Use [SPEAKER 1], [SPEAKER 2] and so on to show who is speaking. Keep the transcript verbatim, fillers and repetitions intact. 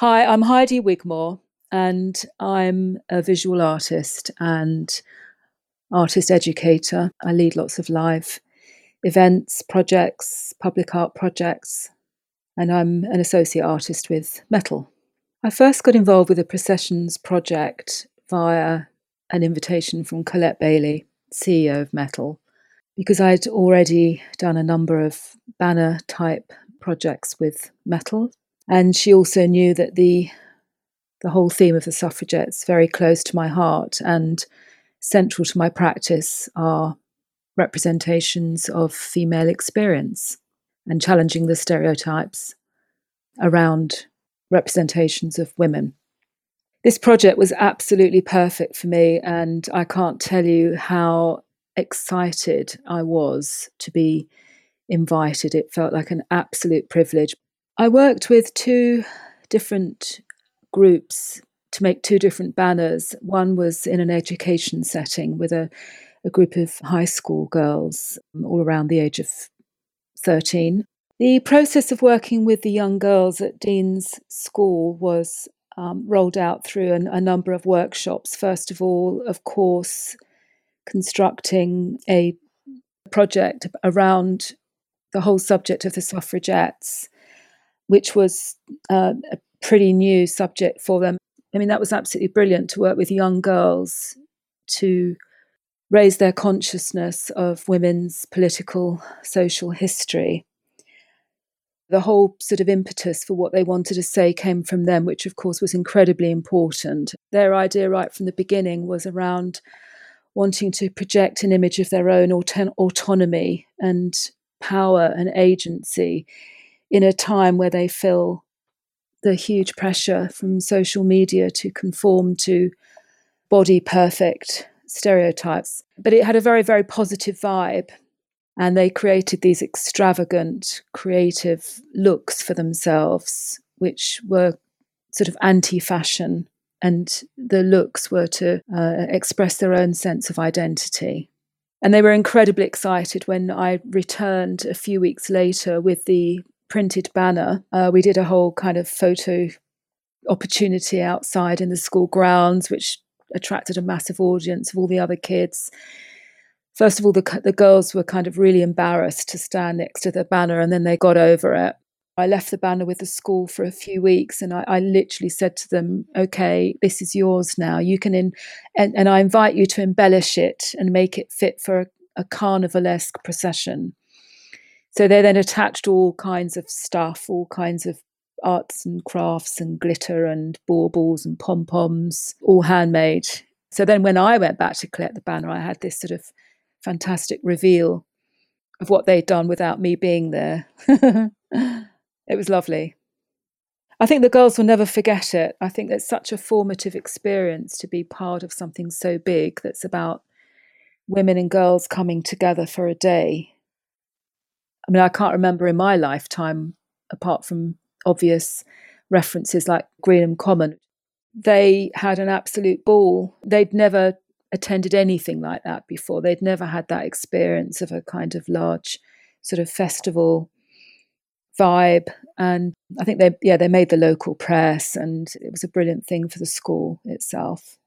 [SPEAKER 1] Hi, I'm Heidi Wigmore, and I'm a visual artist and artist educator. I lead lots of live events, projects, public art projects, and I'm an associate artist with Metal. I first got involved with the Processions project via an invitation from Colette Bailey, C E O of Metal, because I'd already done a number of banner type projects with Metal. And she also knew that the the whole theme of the suffragettes very close to my heart, and central to my practice are representations of female experience and challenging the stereotypes around representations of women. This project was absolutely perfect for me, and I can't tell you how excited I was to be invited. It felt like an absolute privilege. I worked with two different groups to make two different banners. One was in an education setting with a, a group of high school girls, all around the age of thirteen. The process of working with the young girls at Dean's School was um, rolled out through an, a number of workshops. First of all, of course, constructing a project around the whole subject of the suffragettes, which was uh, a pretty new subject for them. I mean, that was absolutely brilliant to work with young girls to raise their consciousness of women's political, social history. The whole sort of impetus for what they wanted to say came from them, which of course was incredibly important. Their idea right from the beginning was around wanting to project an image of their own auto- autonomy and power and agency in a time where they feel the huge pressure from social media to conform to body perfect stereotypes. But it had a very, very positive vibe. And they created these extravagant, creative looks for themselves, which were sort of anti-fashion. And the looks were to uh, express their own sense of identity. And they were incredibly excited when I returned a few weeks later with the printed banner. Uh, we did a whole kind of photo opportunity outside in the school grounds, which attracted a massive audience of all the other kids. First of all, the, the girls were kind of really embarrassed to stand next to the banner, and then they got over it. I left the banner with the school for a few weeks, and I, I literally said to them, okay, this is yours now. You can, in, and, and I invite you to embellish it and make it fit for a, a carnivalesque procession. So they then attached all kinds of stuff, all kinds of arts and crafts and glitter and baubles and pom-poms, all handmade. So then when I went back to collect the banner, I had this sort of fantastic reveal of what they'd done without me being there. It was lovely. I think the girls will never forget it. I think it's such a formative experience to be part of something so big that's about women and girls coming together for a day. I mean, I can't remember in my lifetime, apart from obvious references like Greenham Common, they had an absolute ball. They'd never attended anything like that before. They'd never had that experience of a kind of large sort of festival vibe. And I think they, yeah, they made the local press, and it was a brilliant thing for the school itself.